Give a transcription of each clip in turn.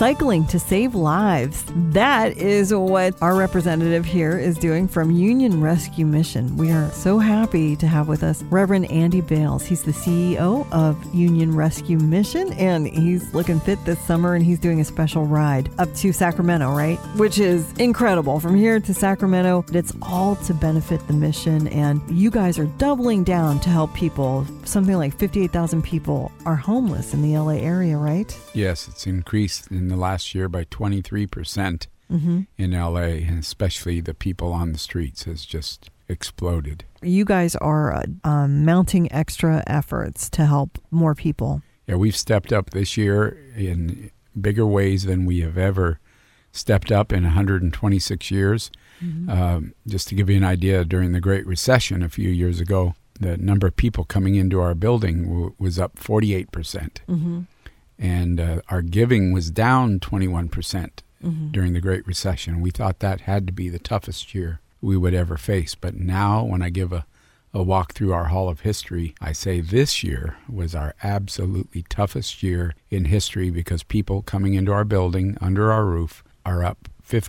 recycling to save lives. That is what our representative here is doing from Union Rescue Mission. We are so happy to have with us Reverend Andy Bales. He's the CEO of Union Rescue Mission, and he's looking fit this summer, and he's doing a special ride up to Sacramento, right? Which is incredible. From here to Sacramento, it's all to benefit the mission, and you guys are doubling down to help people. Something like 58,000 people are homeless in the LA area, right? Yes, it's increased in the last year by 23% in LA, and especially the people on the streets has just exploded. You guys are mounting extra efforts to help more people. Yeah, we've stepped up this year in bigger ways than we have ever stepped up in 126 years. Just to give you an idea, during the Great Recession a few years ago, the number of people coming into our building was up 48%. And our giving was down 21% during the Great Recession. We thought that had to be the toughest year we would ever face. But now when I give a walk through our Hall of History, I say this year was our absolutely toughest year in history because people coming into our building, under our roof, are up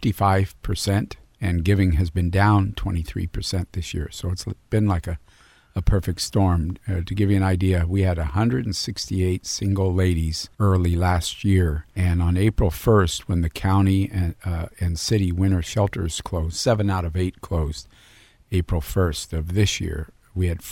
55%, and giving has been down 23% this year. So it's been like a perfect storm. To give you an idea, we had 168 single ladies early last year, and on April 1st, when the county and city winter shelters closed, 7 out of 8 closed, April 1st of this year, we had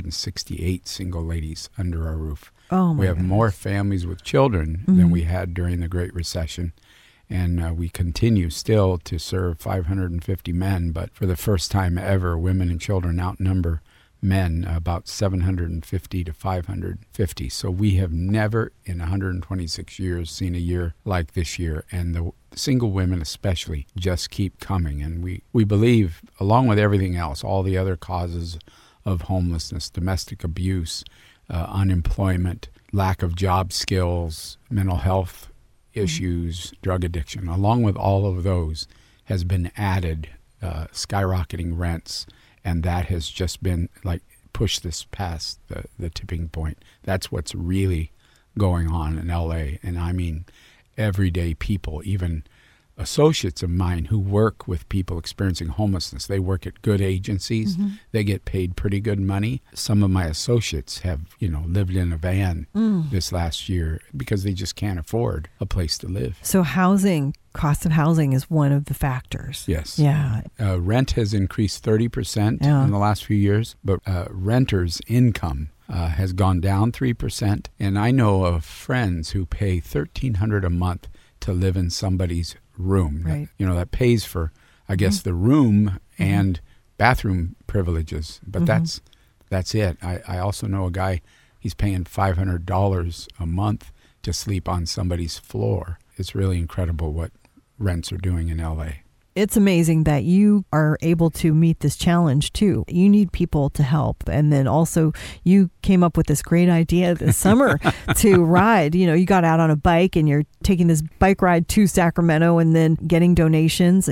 468 single ladies under our roof. We have more families with children than we had during the Great Recession. And we continue still to serve 550 men, but for the first time ever, women and children outnumber men about 750 to 550. So we have never in 126 years seen a year like this year. And the single women especially just keep coming. And we believe, along with everything else, all the other causes of homelessness, domestic abuse, unemployment, lack of job skills, mental health issues, drug addiction, along with all of those has been added, skyrocketing rents, and that has just been like pushed this past the tipping point. That's what's really going on in LA. And I mean, everyday people, even associates of mine who work with people experiencing homelessness, they work at good agencies. They get paid pretty good money. Some of my associates have, lived in a van this last year because they just can't afford a place to live. So cost of housing is one of the factors. Yes. Yeah. Rent has increased 30% in the last few years, but renters' income has gone down 3%. And I know of friends who pay $1,300 a month to live in somebody's room. Right. That pays for, I guess, the room and bathroom privileges. But that's it. I also know a guy, he's paying $500 a month to sleep on somebody's floor. It's really incredible what rents are doing in LA. It's amazing that you are able to meet this challenge, too. You need people to help. And then also you came up with this great idea this summer to ride. You got out on a bike and you're taking this bike ride to Sacramento and then getting donations,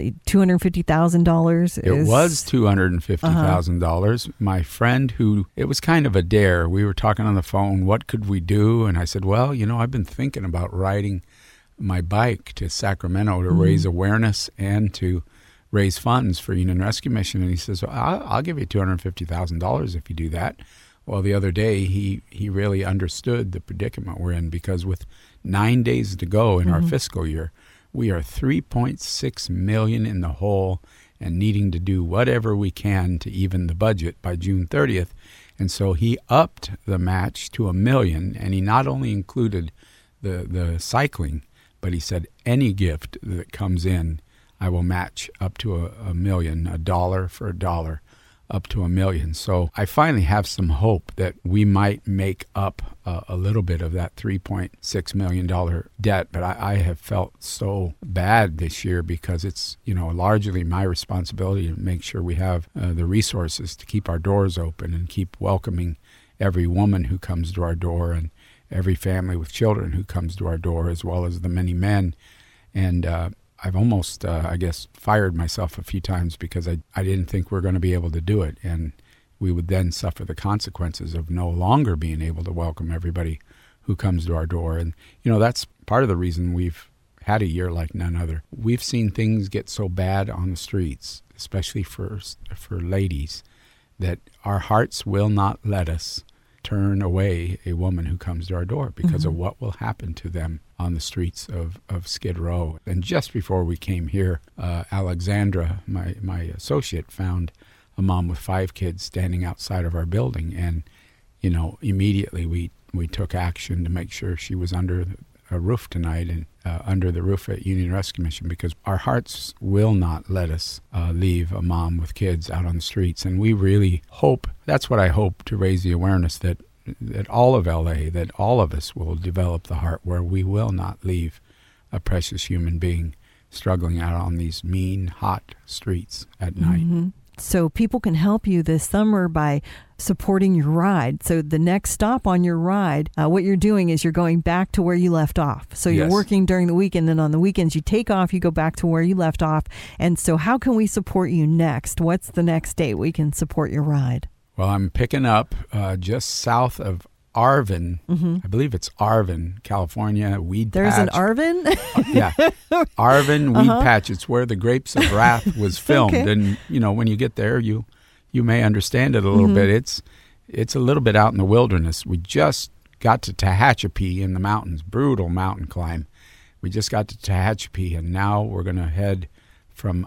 $250,000. It was $250,000. My friend it was kind of a dare. We were talking on the phone, what could we do? And I said, well, I've been thinking about riding my bike to Sacramento to raise awareness and to raise funds for Union Rescue Mission. And he says, well, I'll give you $250,000 if you do that. Well, the other day, he really understood the predicament we're in, because with 9 days to go in our fiscal year, we are $3.6 million in the hole and needing to do whatever we can to even the budget by June 30th. And so he upped the match to $1 million, and he not only included the cycling, but he said, any gift that comes in, I will match up to $1 million, $1 for $1, up to $1 million. So I finally have some hope that we might make up a little bit of that $3.6 million debt. But I have felt so bad this year because it's, largely my responsibility to make sure we have the resources to keep our doors open and keep welcoming every woman who comes to our door and every family with children who comes to our door, as well as the many men. And I've almost, fired myself a few times because I didn't think we were going to be able to do it. And we would then suffer the consequences of no longer being able to welcome everybody who comes to our door. And, that's part of the reason we've had a year like none other. We've seen things get so bad on the streets, especially for ladies, that our hearts will not let us turn away a woman who comes to our door because of what will happen to them on the streets of Skid Row. And just before we came here, Alexandra, my associate, found a mom with 5 kids standing outside of our building. And, immediately we took action to make sure she was under a roof tonight and under the roof at Union Rescue Mission, because our hearts will not let us leave a mom with kids out on the streets. And we really hope, that's what I hope, to raise the awareness that all of LA, that all of us will develop the heart where we will not leave a precious human being struggling out on these mean, hot streets at night. So people can help you this summer by supporting your ride. So the next stop on your ride, what you're doing is you're going back to where you left off. So you're working during the week, and then on the weekends you take off, you go back to where you left off. And so how can we support you next? What's the next date we can support your ride? Well, I'm picking up just south of Arvin. I believe it's Arvin, California, Weed There's Patch. An Arvin? Yeah. Arvin Weed Patch. It's where The Grapes of Wrath was filmed. Okay. And, when you get there, you may understand it a little bit. It's a little bit out in the wilderness. We just got to Tehachapi in the mountains, brutal mountain climb. We just got to Tehachapi, and now we're going to head from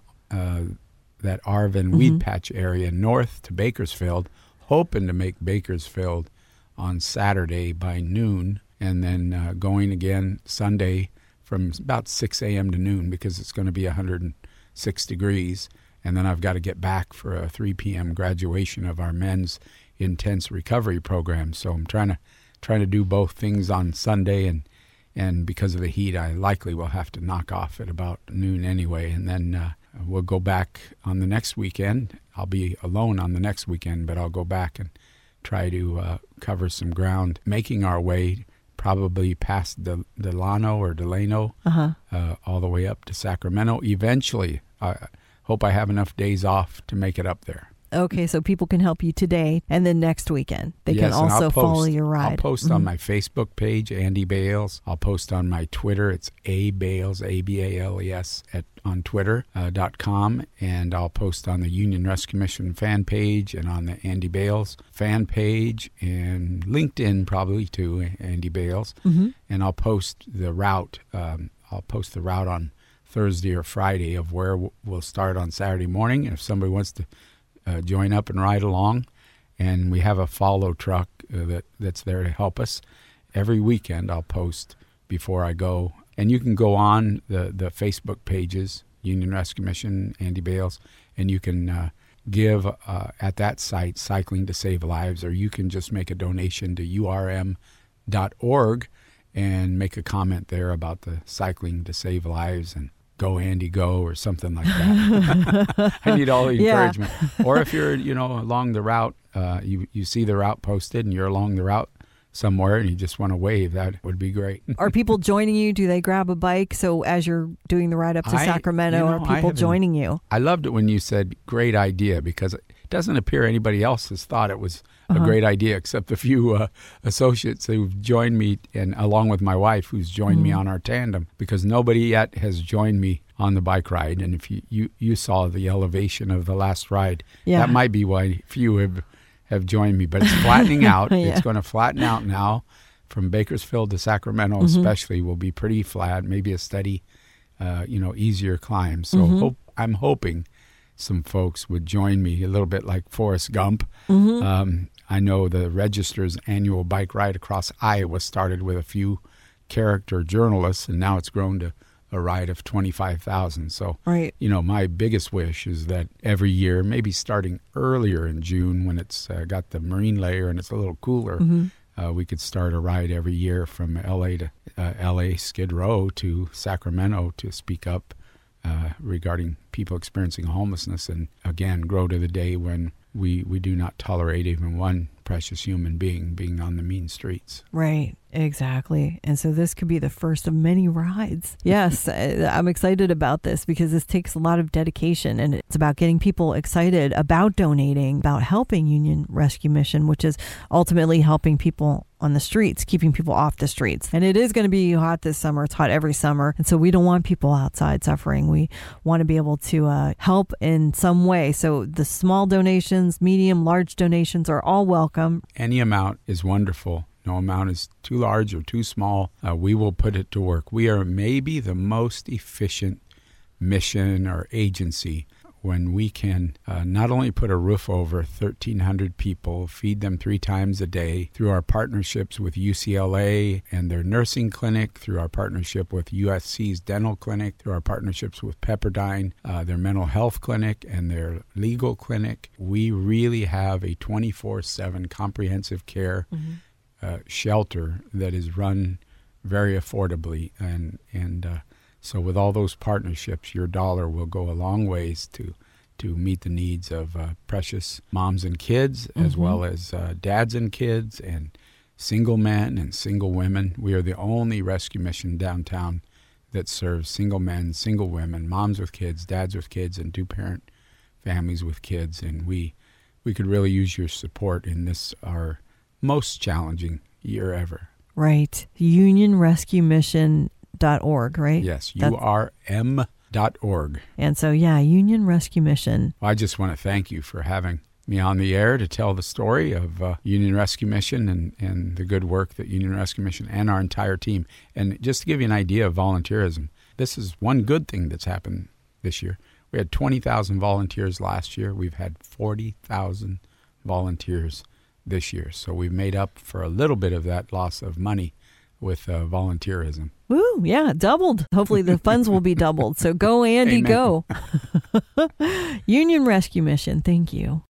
that Arvin Weed Patch area north to Bakersfield, hoping to make Bakersfield on Saturday by noon, and then going again Sunday from about 6 a.m. to noon, because it's going to be 106 degrees. And then I've got to get back for a 3 p.m. graduation of our men's intense recovery program. So I'm trying to do both things on Sunday, and because of the heat, I likely will have to knock off at about noon anyway. And then we'll go back on the next weekend. I'll be alone on the next weekend, but I'll go back and try to cover some ground, making our way probably past Delano all the way up to Sacramento. Eventually, I hope I have enough days off to make it up there. Okay, so people can help you today, and then next weekend they can also follow your ride. I'll post on my Facebook page, Andy Bales. I'll post on my Twitter. It's abales, ABALES, on Twitter.com, and I'll post on the Union Rescue Mission fan page and on the Andy Bales fan page, and LinkedIn probably too, Andy Bales. And I'll post the route. I'll post the route on Thursday or Friday of where we'll start on Saturday morning. If somebody wants to join up and ride along, and we have a follow truck that's there to help us. Every weekend I'll post before I go, and you can go on the Facebook pages, Union Rescue Mission, Andy Bales, and you can give at that site, Cycling to Save Lives, or you can just make a donation to urm.org and make a comment there about the Cycling to Save Lives, and Go Andy Go or something like that. I need all the encouragement. Or if you're, along the route, you see the route posted and you're along the route somewhere and you just want to wave, that would be great. Are people joining you? Do they grab a bike? So as you're doing the ride up to Sacramento, are people joining you? I loved it when you said great idea, because it doesn't appear anybody else has thought it was a great idea, except a few associates who've joined me, and along with my wife, who's joined me on our tandem, because nobody yet has joined me on the bike ride. And if you saw the elevation of the last ride, that might be why few have joined me. But it's flattening out. It's going to flatten out now. From Bakersfield to Sacramento especially will be pretty flat, maybe a steady, easier climb. So I'm hoping some folks would join me, a little bit like Forrest Gump. I know the Register's annual bike ride across Iowa started with a few character journalists, and now it's grown to a ride of 25,000. So, my biggest wish is that every year, maybe starting earlier in June when it's got the marine layer and it's a little cooler, we could start a ride every year from L.A. to L.A. Skid Row to Sacramento to speak up regarding people experiencing homelessness, and again grow to the day when we do not tolerate even one precious human being on the mean streets. Right, exactly. And so this could be the first of many rides. Yes, I'm excited about this because this takes a lot of dedication, and it's about getting people excited about donating, about helping Union Rescue Mission, which is ultimately helping people on the streets, keeping people off the streets. And it is going to be hot this summer. It's hot every summer. And so we don't want people outside suffering. We want to be able to help in some way. So the small donations, medium, large donations are all welcome. Any amount is wonderful. No amount is too large or too small. We will put it to work. We are maybe the most efficient mission or agency when we can not only put a roof over 1,300 people, feed them 3 times a day through our partnerships with UCLA and their nursing clinic, through our partnership with USC's dental clinic, through our partnerships with Pepperdine, their mental health clinic and their legal clinic. We really have a 24/7 comprehensive care shelter that is run very affordably. So with all those partnerships, your dollar will go a long ways to meet the needs of precious moms and kids, as well as dads and kids, and single men and single women. We are the only rescue mission downtown that serves single men, single women, moms with kids, dads with kids, and 2-parent families with kids. And we could really use your support in this, our most challenging year ever. Right. UnionRescueMission.org, right? Yes, URM.org. And so, Union Rescue Mission. Well, I just want to thank you for having me on the air to tell the story of Union Rescue Mission and the good work that Union Rescue Mission and our entire team. And just to give you an idea of volunteerism, this is one good thing that's happened this year. We had 20,000 volunteers last year. We've had 40,000 volunteers this year. So we've made up for a little bit of that loss of money with volunteerism. Woo, yeah, doubled. Hopefully the funds will be doubled. So go, Andy, Amen. Go. Union Rescue Mission, thank you.